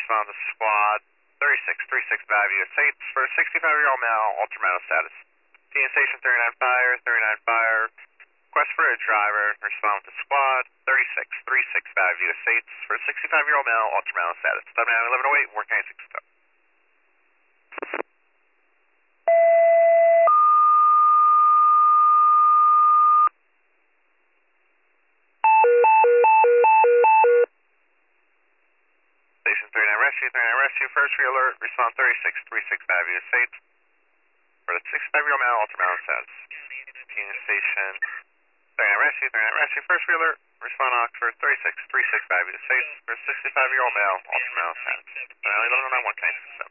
respond to squad 3636 Value Estates for 65-year-old male, ultramarital status. TN Station 39 Fire, 39 Fire. Request for a driver, respond to squad 3636 Value Estates for 65-year-old male, ultramarital status. 791108, Warren County 6 Star. Station 39 Rescue, first re-alert, respond 3636 Value Estates for the 65-year-old male, ultramarital status. TN Station 39 Rescue, first re-alert, respond Oxford 3636 Value Estates for 65-year-old male, ultramarital status. 791109, Warren County 6 Star.